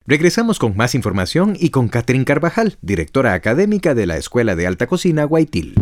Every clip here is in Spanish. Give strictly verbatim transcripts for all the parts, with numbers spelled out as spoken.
Regresamos con más información y con Catherine Carvajal, directora académica de la Escuela de Alta Cocina Guaitil.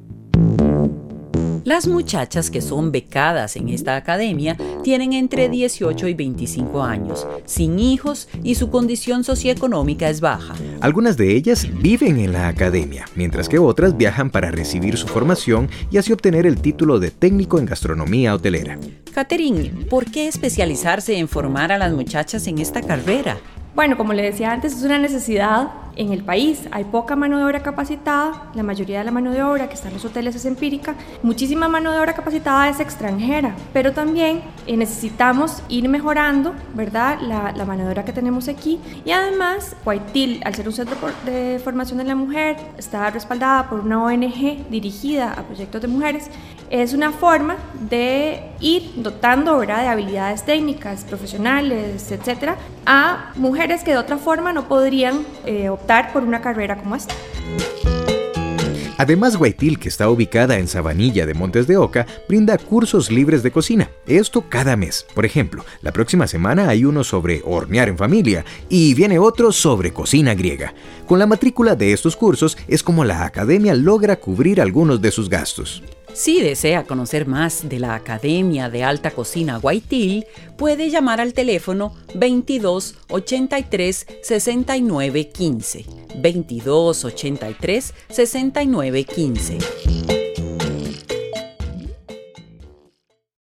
Las muchachas que son becadas en esta academia tienen entre dieciocho y veinticinco años, sin hijos y su condición socioeconómica es baja. Algunas de ellas viven en la academia, mientras que otras viajan para recibir su formación y así obtener el título de técnico en gastronomía hotelera. Catherine, ¿por qué especializarse en formar a las muchachas en esta carrera? Bueno, como le decía antes, es una necesidad en el país. Hay poca mano de obra capacitada, la mayoría de la mano de obra que está en los hoteles es empírica, muchísima mano de obra capacitada es extranjera, pero también eh, necesitamos ir mejorando, ¿verdad?, la, la mano de obra que tenemos aquí. Y además, Guaitil, al ser un centro de formación de la mujer, está respaldada por una O N G dirigida a proyectos de mujeres. Es una forma de ir dotando, ¿verdad?, de habilidades técnicas, profesionales, etcétera, a mujeres que de otra forma no podrían eh, optar por una carrera como esta. Además, Guaitil, que está ubicada en Sabanilla de Montes de Oca, brinda cursos libres de cocina. Esto cada mes. Por ejemplo, la próxima semana hay uno sobre hornear en familia y viene otro sobre cocina griega. Con la matrícula de estos cursos es como la academia logra cubrir algunos de sus gastos. Si desea conocer más de la Academia de Alta Cocina Guaitil, puede llamar al teléfono veintidós ochenta y tres sesenta y nueve quince. veintidós ochenta y tres sesenta y nueve quince.